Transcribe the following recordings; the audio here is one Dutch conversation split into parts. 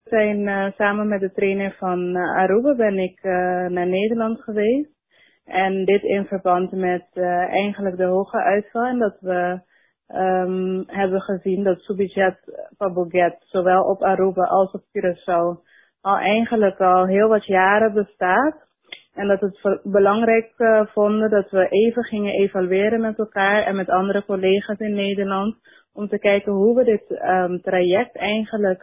Samen met de trainer van Aruba ben ik naar Nederland geweest. En dit in verband met eigenlijk de hoge uitval. En dat we hebben gezien dat Subijet Paboget zowel op Aruba als op Curaçao al heel wat jaren bestaat. En dat het belangrijk vonden dat we even gingen evalueren met elkaar en met andere collega's in Nederland. Om te kijken hoe we dit traject eigenlijk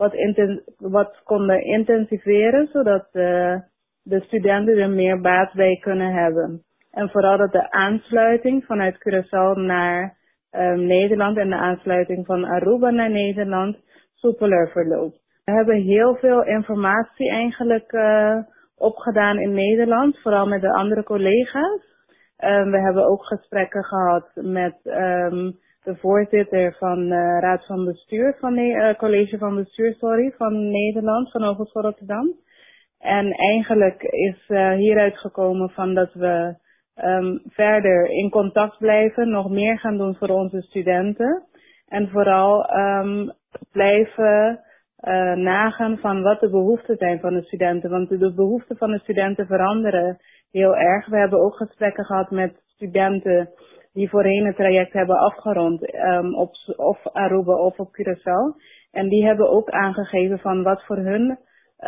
wat konden intensiveren, zodat de studenten er meer baat bij kunnen hebben. En vooral dat de aansluiting vanuit Curaçao naar Nederland en de aansluiting van Aruba naar Nederland soepeler verloopt. We hebben heel veel informatie eigenlijk opgedaan in Nederland, vooral met de andere collega's. We hebben ook gesprekken gehad met de voorzitter van Raad van Bestuur College van Bestuur van Nederland, van Hogeschool Rotterdam. En eigenlijk is hieruit gekomen van dat we verder in contact blijven, nog meer gaan doen voor onze studenten. En vooral blijven nagaan van wat de behoeften zijn van de studenten. Want de behoeften van de studenten veranderen heel erg. We hebben ook gesprekken gehad met studenten die voorheen het traject hebben afgerond op of Aruba of op Curaçao. En die hebben ook aangegeven van wat voor hun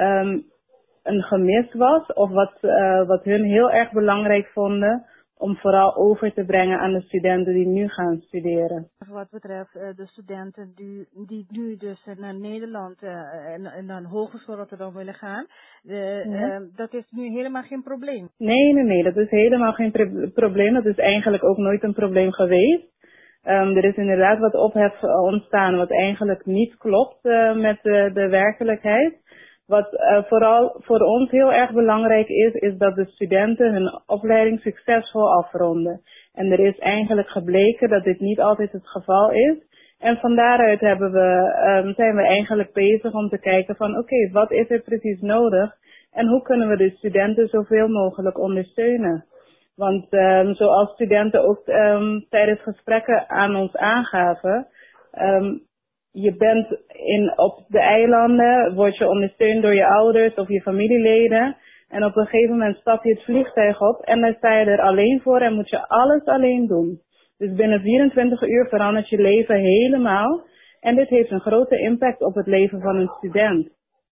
een gemis was of wat hun heel erg belangrijk vonden om vooral over te brengen aan de studenten die nu gaan studeren. Wat betreft de studenten die nu dus naar Nederland en naar Hogeschool Rotterdam willen gaan, dat is nu helemaal geen probleem. Nee, dat is helemaal geen probleem. Dat is eigenlijk ook nooit een probleem geweest. Er is inderdaad wat ophef ontstaan wat eigenlijk niet klopt met de werkelijkheid. Wat vooral voor ons heel erg belangrijk is dat de studenten hun opleiding succesvol afronden. En er is eigenlijk gebleken dat dit niet altijd het geval is. En van daaruit zijn we eigenlijk bezig om te kijken van oké, wat is er precies nodig? En hoe kunnen we de studenten zoveel mogelijk ondersteunen? Want zoals studenten ook tijdens gesprekken aan ons aangaven, je bent op de eilanden, word je ondersteund door je ouders of je familieleden. En op een gegeven moment stap je het vliegtuig op en dan sta je er alleen voor en moet je alles alleen doen. Dus binnen 24 uur verandert je leven helemaal. En dit heeft een grote impact op het leven van een student.